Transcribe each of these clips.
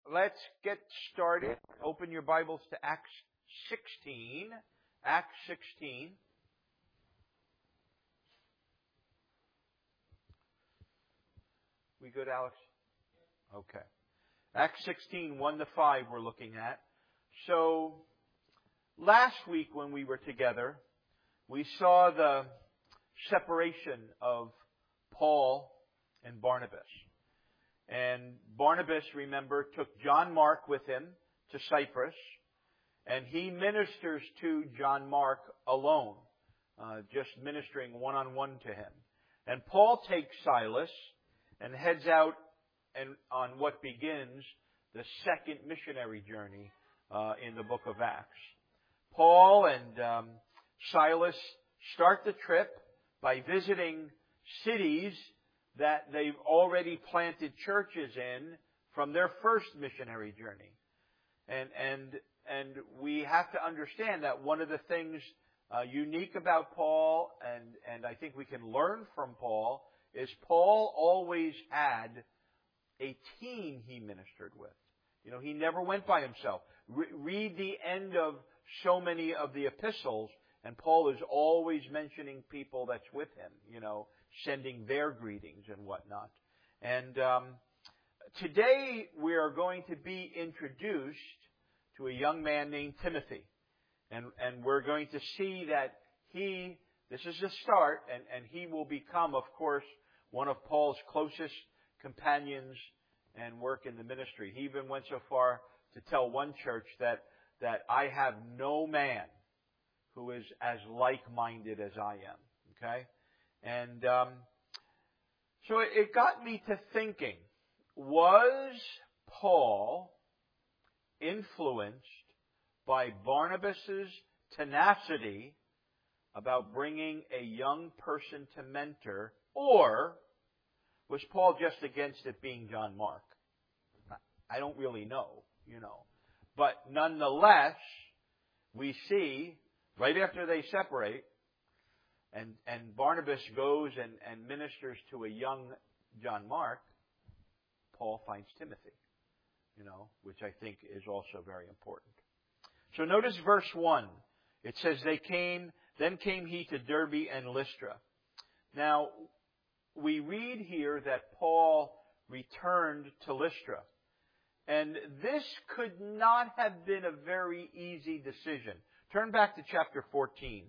let's get started. Open your Bibles to Acts 16. Acts 16. We good, Alex? Okay. Acts 16, 1 to 5 we're looking at. So, last week when we were together, we saw the separation of Paul and Barnabas. And Barnabas, remember, took John Mark with him to Cyprus, and he ministers to John Mark alone, just ministering one-on-one to him. And Paul takes Silas and heads out and on what begins the second missionary journey in the book of Acts. Paul and Silas start the trip by visiting cities that they've already planted churches in from their first missionary journey. And we have to understand that one of the things unique about Paul, and I think we can learn from Paul, is Paul always had a team he ministered with. You know, he never went by himself. Read the end of so many of the epistles, and Paul is always mentioning people that's with him, you know, sending their greetings and whatnot. And today we are going to be introduced to a young man named Timothy. And we're going to see that this is the start, and he will become, of course, one of Paul's closest companions and work in the ministry. He even went so far to tell one church that I have no man who is as like-minded as I am. Okay? And so it got me to thinking, was Paul influenced by Barnabas's tenacity about bringing a young person to mentor, or was Paul just against it being John Mark? I don't really know, you know. But nonetheless, we see, right after they separate, and Barnabas goes and ministers to a young John Mark, Paul finds Timothy, you know, which I think is also very important. So notice verse 1. It says, then came he to Derbe and Lystra. Now, we read here that Paul returned to Lystra. And this could not have been a very easy decision. Turn back to chapter 14.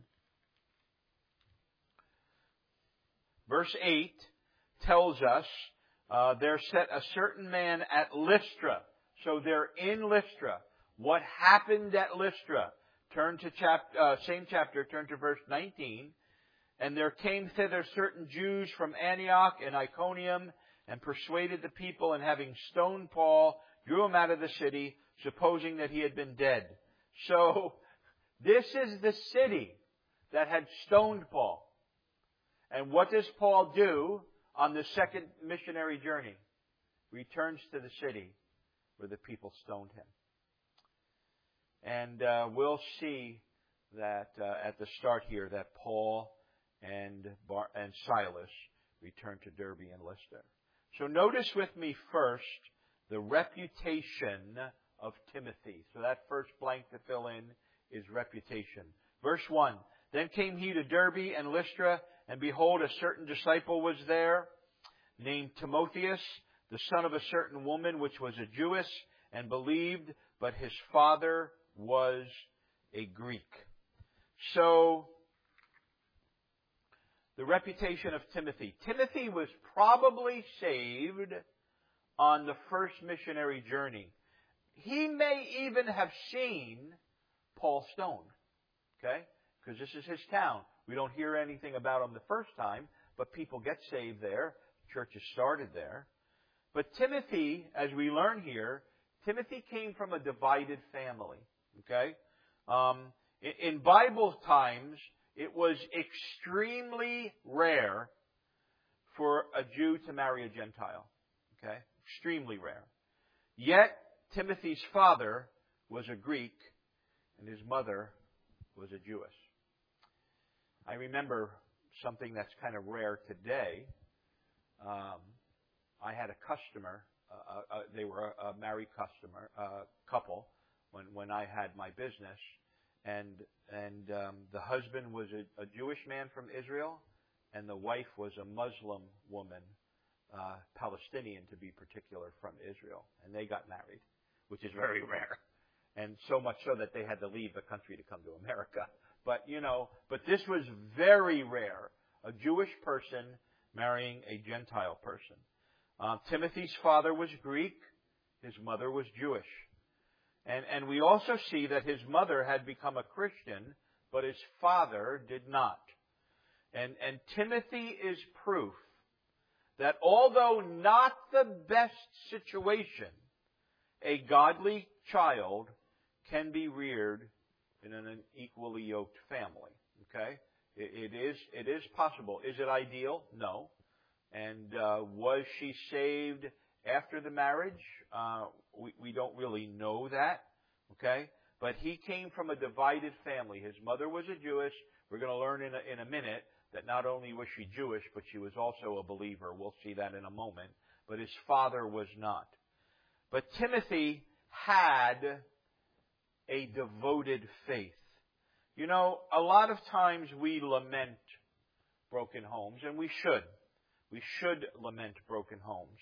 Verse 8 tells us there set a certain man at Lystra. So they're in Lystra. What happened at Lystra? Turn to same chapter, turn to verse 19. And there came thither certain Jews from Antioch and Iconium, and persuaded the people, and having stoned Paul, drew him out of the city, supposing that he had been dead. So, this is the city that had stoned Paul. And what does Paul do on the second missionary journey? Returns to the city where the people stoned him. And we'll see that at the start here that Paul and Silas returned to Derbe and Lystra. So notice with me first the reputation of Timothy. So that first blank to fill in is reputation. Verse 1. Then came he to Derbe and Lystra, and behold, a certain disciple was there, named Timotheus, the son of a certain woman which was a Jewess, and believed, but his father was a Greek. So, the reputation of Timothy. Timothy was probably saved on the first missionary journey. He may even have seen Paul stoned. Okay? Because this is his town. We don't hear anything about him the first time, but people get saved there. Churches started there. But Timothy, as we learn here, Timothy came from a divided family. Okay? In Bible times, it was extremely rare for a Jew to marry a Gentile. Okay? Extremely rare. Yet, Timothy's father was a Greek, and his mother was a Jewess. I remember something that's kind of rare today. I had a customer they were a married couple when I had my business, and the husband was a Jewish man from Israel, and the wife was a Muslim woman, Palestinian to be particular, from Israel, and they got married, which is very rare, and so much so that they had to leave the country to come to America. But this was very rare, a Jewish person marrying a Gentile person. Timothy's father was Greek, his mother was Jewish. And we also see that his mother had become a Christian, but his father did not. And Timothy is proof that although not the best situation, a godly child can be reared in an equally yoked family. Okay? It is possible. Is it ideal? No. And was she saved after the marriage? We don't really know that. Okay? But he came from a divided family. His mother was a Jewish. We're going to learn in a minute that not only was she Jewish, but she was also a believer. We'll see that in a moment. But his father was not. But Timothy had a devoted faith. You know, a lot of times we lament broken homes, and we should. We should lament broken homes.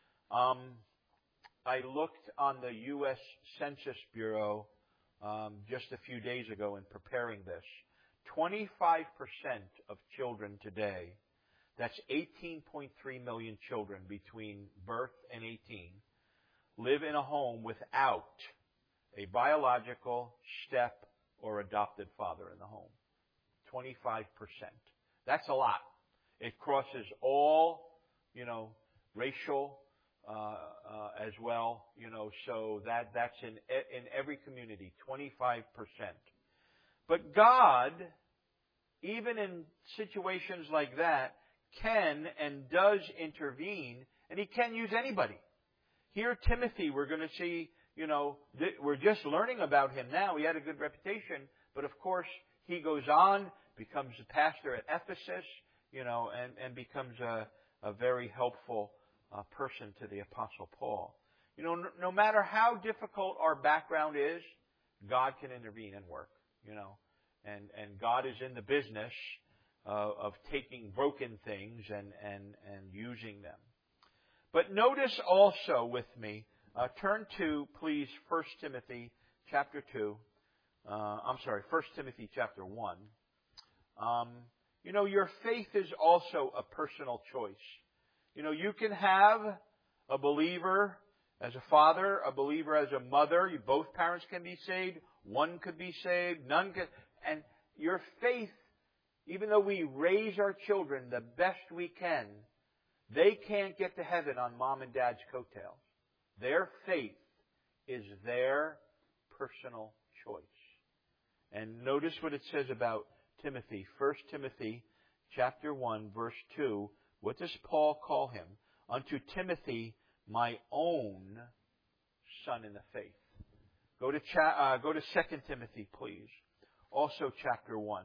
I looked on the U.S. Census Bureau just a few days ago in preparing this. 25% of children today, that's 18.3 million children between birth and 18, live in a home without a biological, step, or adopted father in the home. 25%. That's a lot. It crosses all, racial as well, so that's in every community, 25%. But God, even in situations like that, can and does intervene, and He can use anybody. Here, Timothy, we're going to see, we're just learning about him now. He had a good reputation, but of course, he goes on, becomes a pastor at Ephesus, and becomes a very helpful person to the Apostle Paul. No matter how difficult our background is, God can intervene and work, and God is in the business of taking broken things and using them. But notice also with me, turn to, please, 1 Timothy chapter 2. 1 Timothy chapter 1. Your faith is also a personal choice. You can have a believer as a father, a believer as a mother. Both parents can be saved. One could be saved. None could. And your faith, even though we raise our children the best we can, they can't get to heaven on mom and dad's coattails. Their faith is their personal choice. And notice what it says about Timothy. 1 Timothy chapter 1, verse 2. What does Paul call him? Unto Timothy, my own son in the faith. Go to 2 Timothy, please. Also chapter 1.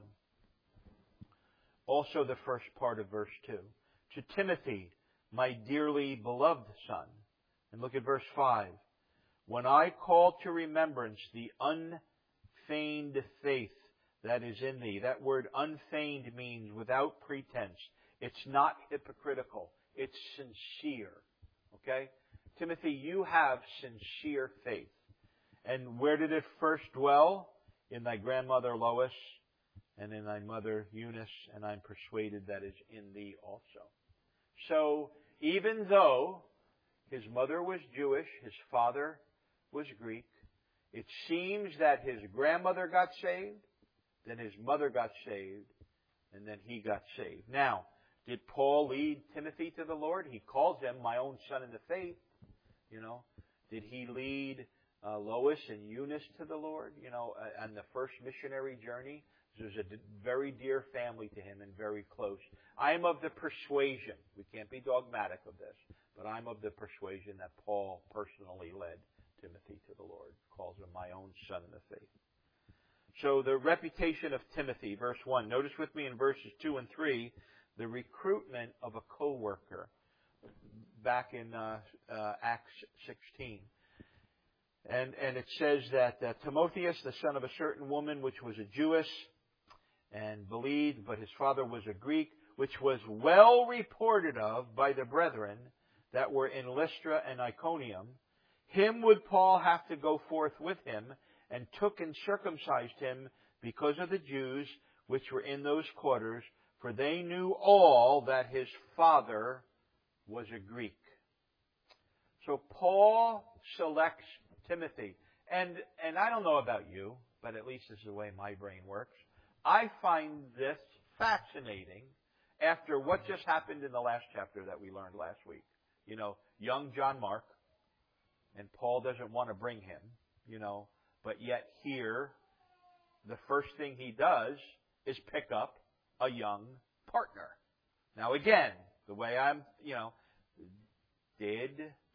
Also the first part of verse 2. To Timothy, my dearly beloved son. And look at verse 5. When I call to remembrance the unfeigned faith that is in thee. That word unfeigned means without pretense. It's not hypocritical. It's sincere. Okay? Timothy, you have sincere faith. And where did it first dwell? In thy grandmother Lois and in thy mother Eunice, and I'm persuaded that is in thee also. So, even though his mother was Jewish, his father was Greek, it seems that his grandmother got saved, then his mother got saved, and then he got saved. Now, did Paul lead Timothy to the Lord? He calls him my own son in the faith. Did he lead Lois and Eunice to the Lord, on the first missionary journey? There's a very dear family to him and very close. I am of the persuasion, we can't be dogmatic of this, but I'm of the persuasion that Paul personally led Timothy to the Lord, calls him my own son in the faith. So the reputation of Timothy, verse 1. Notice with me in verses 2 and 3, the recruitment of a co-worker. back in Acts 16. And it says that Timotheus, the son of a certain woman, which was a Jewess, and believed, but his father was a Greek, which was well reported of by the brethren that were in Lystra and Iconium, him would Paul have to go forth with him, and took and circumcised him because of the Jews which were in those quarters, for they knew all that his father was a Greek. So Paul selects Timothy. And I don't know about you, but at least this is the way my brain works. I find this fascinating after what just happened in the last chapter that we learned last week. You know, young John Mark, and Paul doesn't want to bring him, you know, but yet here, the first thing he does is pick up a young partner. Now again, the way I'm, you know, did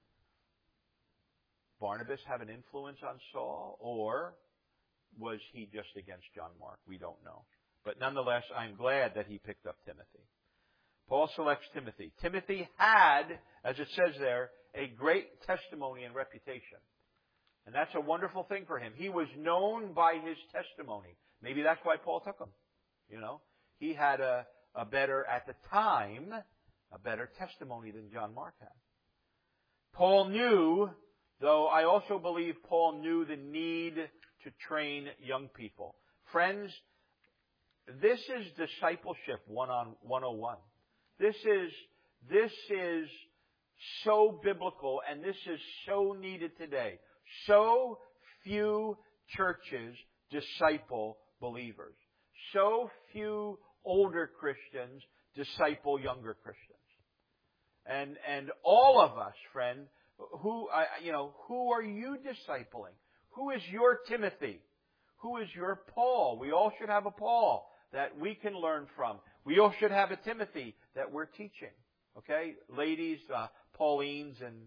Barnabas have an influence on Saul, or was he just against John Mark? We don't know. But nonetheless, I'm glad that he picked up Timothy. Paul selects Timothy. Timothy had, as it says there, a great testimony and reputation. And that's a wonderful thing for him. He was known by his testimony. Maybe that's why Paul took him. You know, he had a better, at the time, a better testimony than John Mark had. Paul knew, though I also believe Paul knew the need to train young people. Friends, this is discipleship 101. This is so biblical, and this is so needed today. So few churches disciple believers. So few older Christians disciple younger Christians. And all of us, friend, who are you discipling? Who is your Timothy? Who is your Paul? We all should have a Paul that we can learn from. We all should have a Timothy that we're teaching. Okay? Ladies, Paulines and,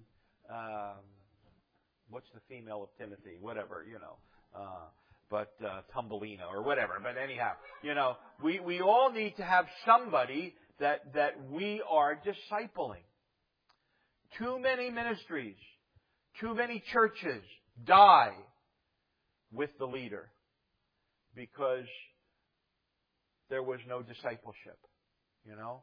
what's the female of Timothy? Whatever, you know. Thumbelina or whatever. But anyhow, you know, we all need to have somebody that we are discipling. Too many ministries, too many churches die with the leader because there was no discipleship. You know,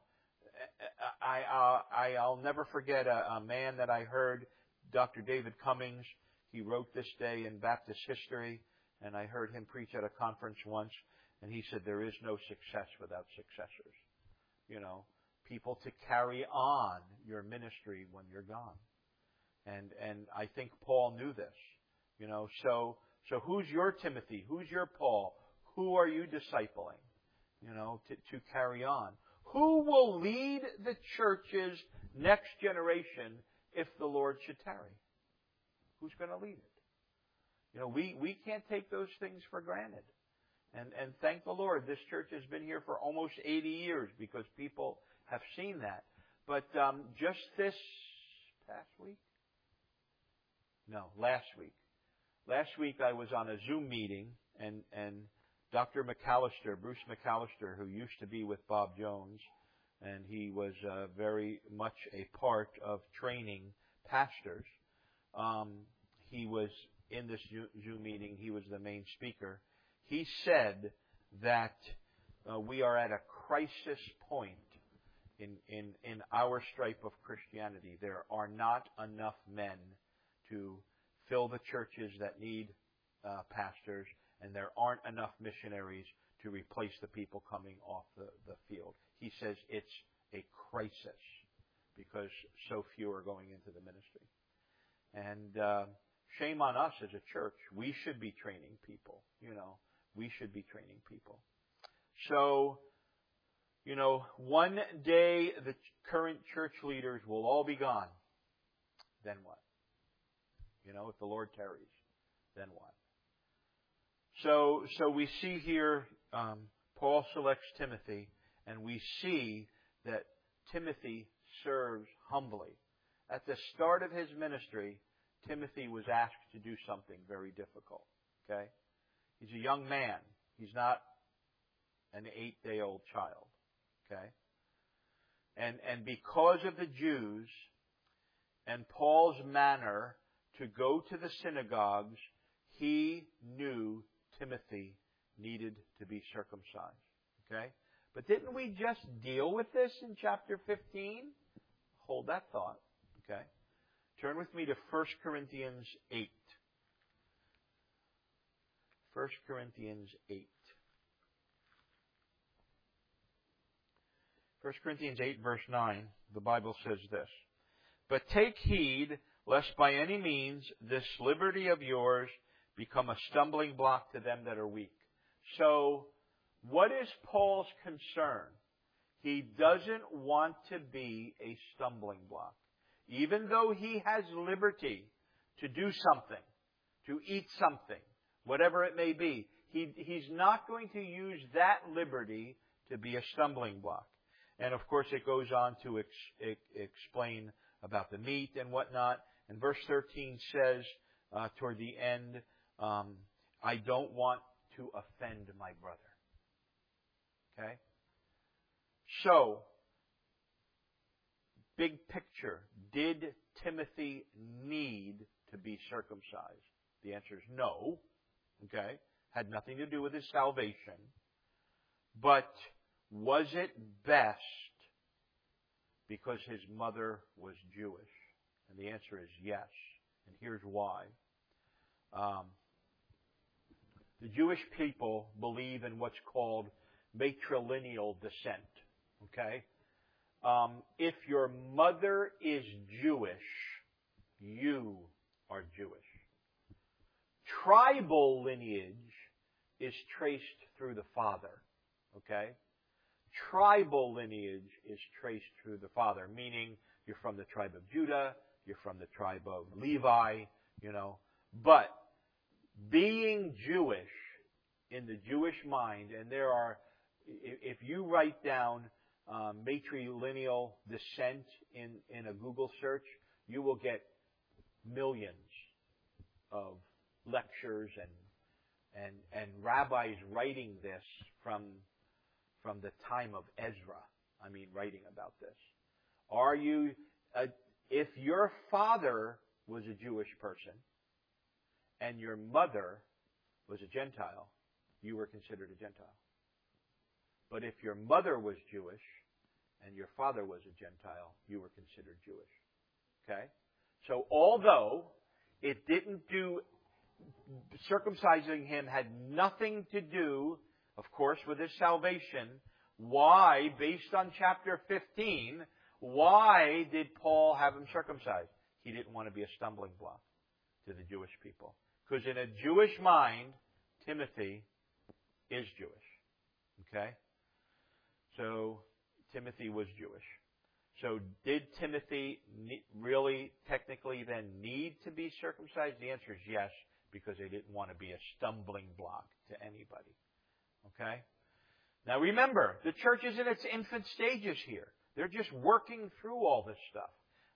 I'll never forget a man that I heard, Dr. David Cummings. He wrote this day in Baptist history, and I heard him preach at a conference once, and he said there is no success without successors. You know, people to carry on your ministry when you're gone. And I think Paul knew this. You know, so who's your Timothy? Who's your Paul? Who are you discipling? You know, to carry on. Who will lead the church's next generation if the Lord should tarry? Who's going to lead it? You know, we can't take those things for granted. And thank the Lord, this church has been here for almost 80 years because people have seen that. But just this past week? No, last week. Last week I was on a Zoom meeting, and Dr. McAllister, Bruce McAllister, who used to be with Bob Jones, and he was very much a part of training pastors. He was in this Zoom meeting. He was the main speaker. He said that we are at a crisis point in our stripe of Christianity. There are not enough men to fill the churches that need pastors, and there aren't enough missionaries to replace the people coming off the field. He says it's a crisis because so few are going into the ministry. And shame on us as a church. We should be training people. You know, we should be training people. So, you know, one day the current church leaders will all be gone. Then what? You know, if the Lord tarries, then what? So we see here Paul selects Timothy, and we see that Timothy serves humbly. At the start of his ministry, Timothy was asked to do something very difficult. Okay? He's a young man. He's not an 8-day-old child. Okay? And because of the Jews, and Paul's manner to go to the synagogues, he knew Timothy needed to be circumcised. Okay? But didn't we just deal with this in chapter 15? Hold that thought. Okay? Turn with me to 1 Corinthians 8. 1 Corinthians 8. 1 Corinthians 8, verse 9, the Bible says this: "But take heed, lest by any means this liberty of yours become a stumbling block to them that are weak." So, what is Paul's concern? He doesn't want to be a stumbling block. Even though he has liberty to do something, to eat something, whatever it may be, he's not going to use that liberty to be a stumbling block. And of course it goes on to explain about the meat and whatnot. And verse 13 says, toward the end, I don't want to offend my brother. Okay? So, big picture, did Timothy need to be circumcised? The answer is no. Okay? Had nothing to do with his salvation. But was it best because his mother was Jewish? And the answer is yes. And here's why. The Jewish people believe in what's called matrilineal descent. Okay? If your mother is Jewish, you are Jewish. Tribal lineage is traced through the father. Okay? Tribal lineage is traced through the father, meaning you're from the tribe of Judah, you're from the tribe of Levi, But being Jewish in the Jewish mind, and there are, if you write down matrilineal descent in a Google search, you will get millions of lectures and rabbis writing this from the time of Ezra. Writing about this. Are you, if your father was a Jewish person and your mother was a Gentile, you were considered a Gentile. But if your mother was Jewish and your father was a Gentile, you were considered Jewish. Okay? So although it didn't do, circumcising him had nothing to do, of course, with his salvation, why, based on chapter 15, why did Paul have him circumcised? He didn't want to be a stumbling block to the Jewish people. Because in a Jewish mind, Timothy is Jewish. Okay? So, Timothy was Jewish. So, did Timothy really, technically then need to be circumcised? The answer is yes, because they didn't want to be a stumbling block to anybody. Okay? Now remember, the church is in its infant stages here. They're just working through all this stuff.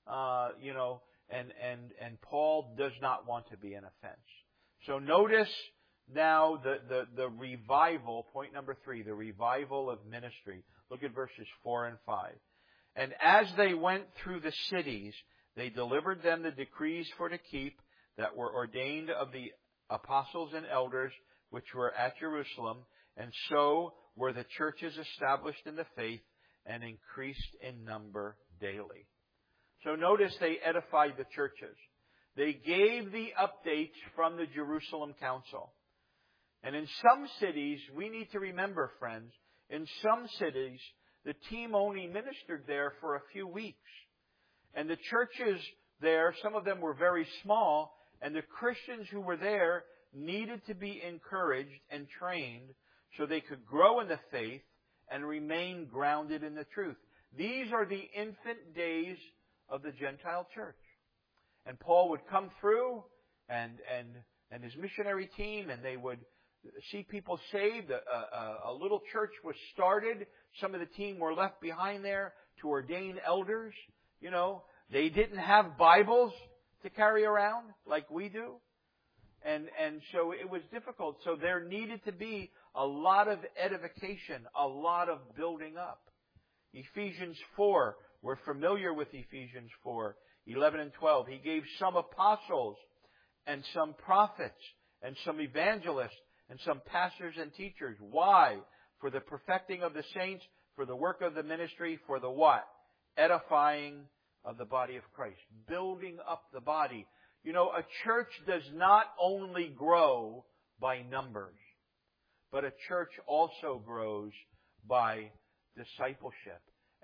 And Paul does not want to be an offense. So notice now the revival, point number 3, the revival of ministry. Look at verses 4 and 5. "And as they went through the cities, they delivered them the decrees for to keep that were ordained of the apostles and elders which were at Jerusalem, and so were the churches established in the faith and increased in number daily." So notice they edified the churches. They gave the updates from the Jerusalem Council. And in some cities, we need to remember, friends, in some cities, the team only ministered there for a few weeks. And the churches there, some of them were very small, and the Christians who were there needed to be encouraged and trained so they could grow in the faith and remain grounded in the truth. These are the infant days of the Gentile church. And Paul would come through and his missionary team, and they would see people saved. A little church was started. Some of the team were left behind there to ordain elders. They didn't have Bibles to carry around like we do. And so it was difficult. So there needed to be a lot of edification, a lot of building up. Ephesians 4, we're familiar with Ephesians 4. 11 and 12. He gave some apostles and some prophets and some evangelists and some pastors and teachers. Why? For the perfecting of the saints, for the work of the ministry, for the what? Edifying of the body of Christ. Building up the body. You know, a church does not only grow by numbers, but a church also grows by discipleship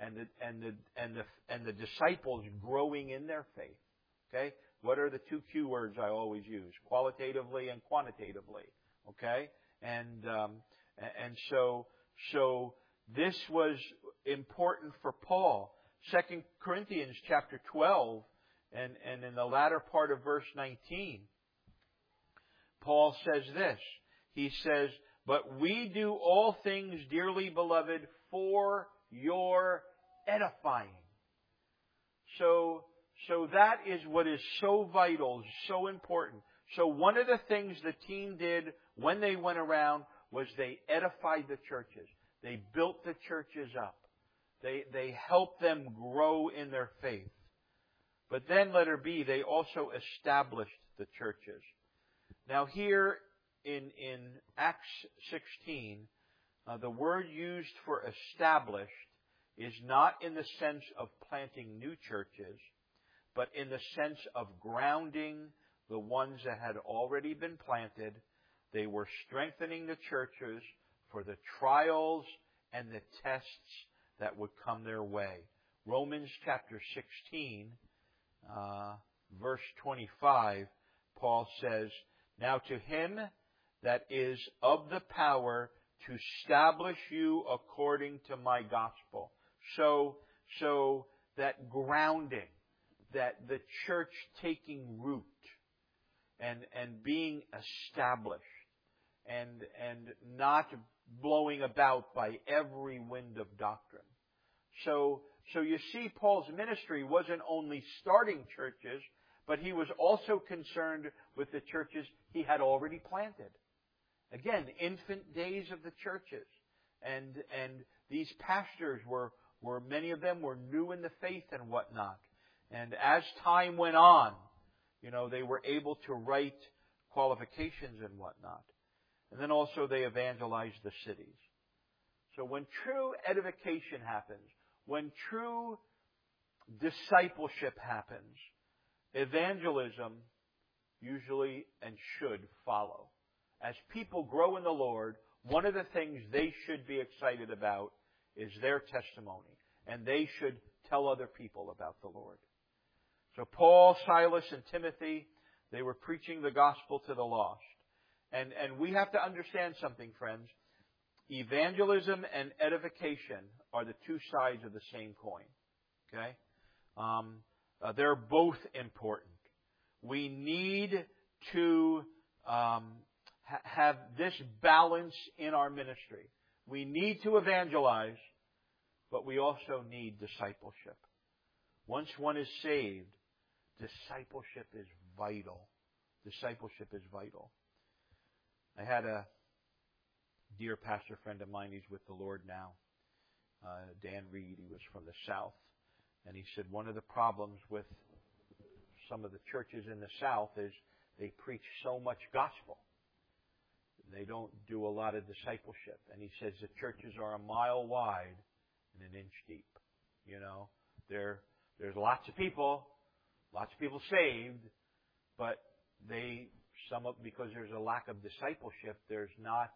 and the disciples growing in their faith. Okay? What are the two Q words I always use? Qualitatively and quantitatively. Okay? And so this was important for Paul. 2 Corinthians chapter 12 and in the latter part of verse 19, Paul says this. He says, "But we do all things, dearly beloved, for your edifying." So that is what is so vital, so important. So one of the things the team did when they went around was they edified the churches. They built the churches up. They helped them grow in their faith. But then, letter B, they also established the churches. Now here in Acts 16, the word used for established is not in the sense of planting new churches, but in the sense of grounding the ones that had already been planted. They were strengthening the churches for the trials and the tests that would come their way. Romans chapter 16, verse 25, Paul says, "Now to him that is of the power to establish you according to my gospel." So that grounding, that the church taking root and being established and not blowing about by every wind of doctrine. So you see, Paul's ministry wasn't only starting churches, but he was also concerned with the churches he had already planted. Again, infant days of the churches. And these pastors were many of them were new in the faith and whatnot. And as time went on, you know, they were able to write qualifications and whatnot. And then also they evangelized the cities. So when true edification happens, when true discipleship happens, evangelism usually and should follow. As people grow in the Lord, one of the things they should be excited about is their testimony. And they should tell other people about the Lord. So Paul, Silas, and Timothy, they were preaching the gospel to the lost. And we have to understand something, friends. Evangelism and edification are the two sides of the same coin. Okay? They're both important. We need to have this balance in our ministry. We need to evangelize, but we also need discipleship. Once one is saved, discipleship is vital. Discipleship is vital. I had a dear pastor friend of mine, he's with the Lord now, Dan Reed. He was from the South. And he said one of the problems with some of the churches in the South is they preach so much gospel. They don't do a lot of discipleship. And he says the churches are a mile wide and an inch deep. You know, there's lots of people saved, but because there's a lack of discipleship, there's not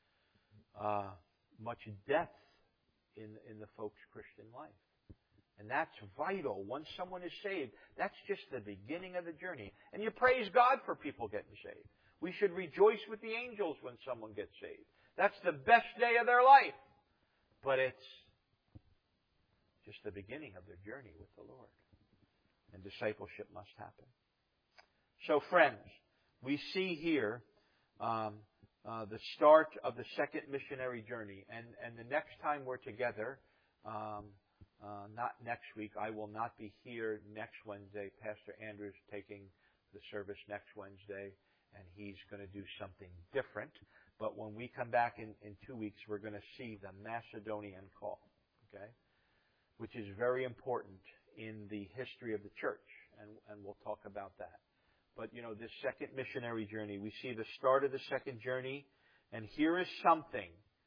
much depth in the folks' Christian life. And that's vital. Once someone is saved, that's just the beginning of the journey. And you praise God for people getting saved. We should rejoice with the angels when someone gets saved. That's the best day of their life. But it's just the beginning of their journey with the Lord. And discipleship must happen. So friends, we see here the start of the second missionary journey. And the next time we're together, not next week, I will not be here next Wednesday. Pastor Andrew's taking the service next Wednesday, and he's going to do something different. But when we come back in 2 weeks, we're going to see the Macedonian call, okay, which is very important in the history of the church. and we'll talk about that. But, this second missionary journey, we see the start of the second journey, and here is something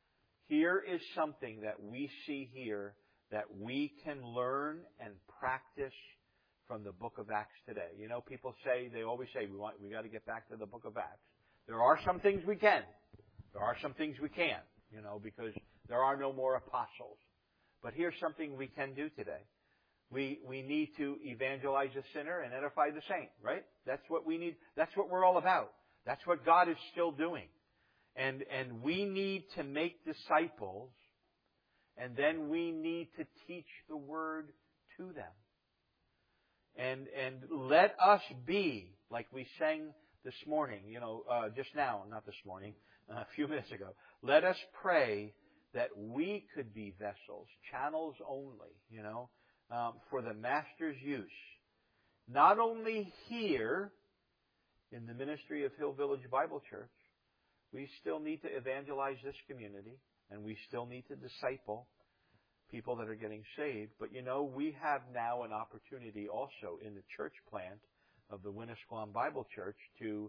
that we see here that we can learn and practice from the book of Acts today. People they always say, we got to get back to the book of Acts. There are some things we can. There are some things we can't, because there are no more apostles. But here's something we can do today. We need to evangelize the sinner and edify the saint, right? That's what we need. That's what we're all about. That's what God is still doing. And we need to make disciples, and then we need to teach the Word to them. And let us be, like we sang this morning, just now, not this morning, a few minutes ago. Let us pray that we could be vessels, channels only, for the Master's use. Not only here in the ministry of Hill Village Bible Church, we still need to evangelize this community, and we still need to disciple people that are getting saved. But we have now an opportunity also in the church plant of the Winnisquam Bible Church to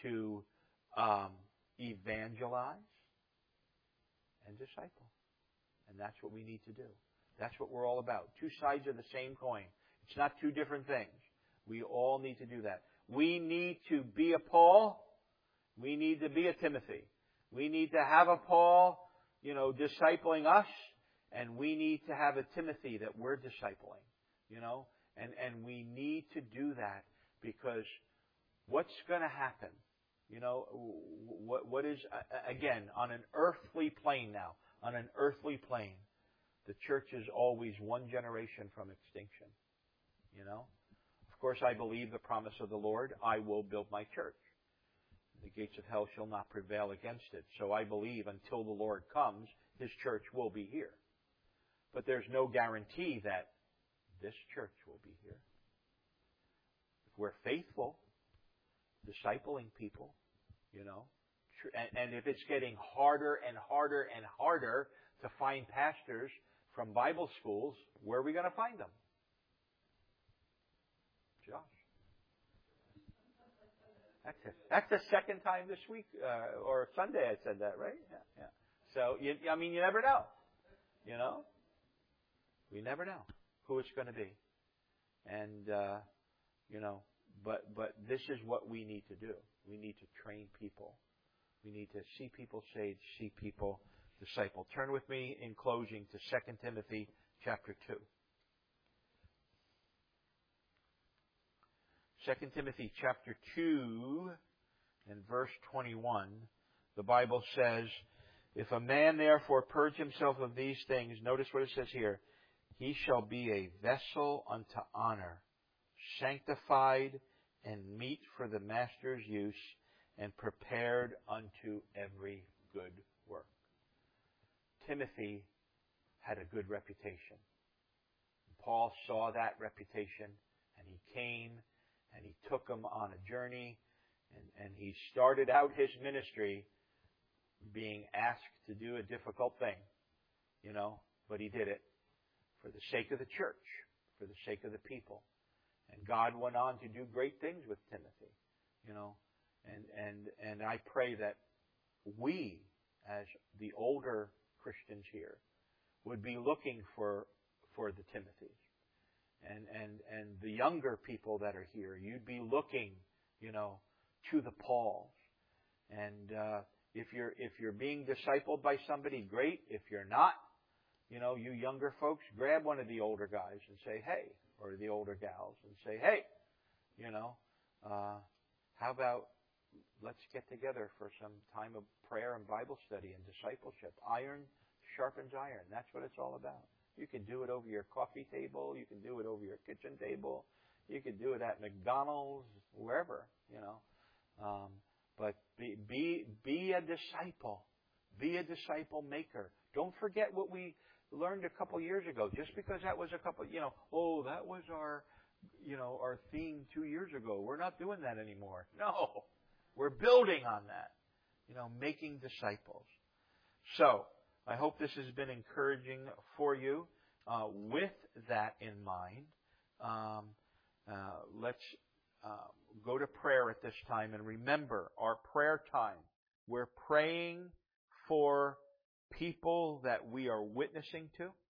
evangelize and disciple. And that's what we need to do. That's what we're all about. Two sides of the same coin. It's not two different things. We all need to do that. We need to be a Paul. We need to be a Timothy. We need to have a Paul, discipling us. And we need to have a Timothy that we're discipling, And we need to do that because what's going to happen? What is, again, on an earthly plane now, on an earthly plane, the church is always one generation from extinction, Of course, I believe the promise of the Lord, I will build my church. The gates of hell shall not prevail against it. So I believe until the Lord comes, His church will be here. But there's no guarantee that this church will be here. If we're faithful, discipling people, and if it's getting harder and harder and harder to find pastors from Bible schools, where are we going to find them? Josh. That's the second time this week, or Sunday I said that, right? Yeah. So, you never know. We never know who it's going to be. And, but this is what we need to do. We need to train people. We need to see people saved, see people discipled. Turn with me in closing to 2 Timothy chapter 2. 2 Timothy chapter 2 and verse 21, the Bible says, if a man therefore purge himself of these things, notice what it says here, he shall be a vessel unto honor, sanctified and meet for the master's use, and prepared unto every good work. Timothy had a good reputation. Paul saw that reputation, and he came, and he took him on a journey, and he started out his ministry being asked to do a difficult thing, but he did it for the sake of the church, for the sake of the people. And God went on to do great things with Timothy, and I pray that we, as the older Christians here, would be looking for the Timothys. And the younger people that are here, you'd be looking, to the Pauls. And if you're being discipled by somebody, great. If you're not, you younger folks, grab one of the older guys and say, hey, or the older gals and say, hey, how about let's get together for some time of prayer and Bible study and discipleship. Iron sharpens iron. That's what it's all about. You can do it over your coffee table. You can do it over your kitchen table. You can do it at McDonald's, wherever, But be a disciple. Be a disciple maker. Don't forget what we learned a couple years ago. Just because that was that was our theme 2 years ago. We're not doing that anymore. No. We're building on that. Making disciples. So, I hope this has been encouraging for you. With that in mind, Let's go to prayer at this time. And remember, our prayer time, we're praying for people that we are witnessing to.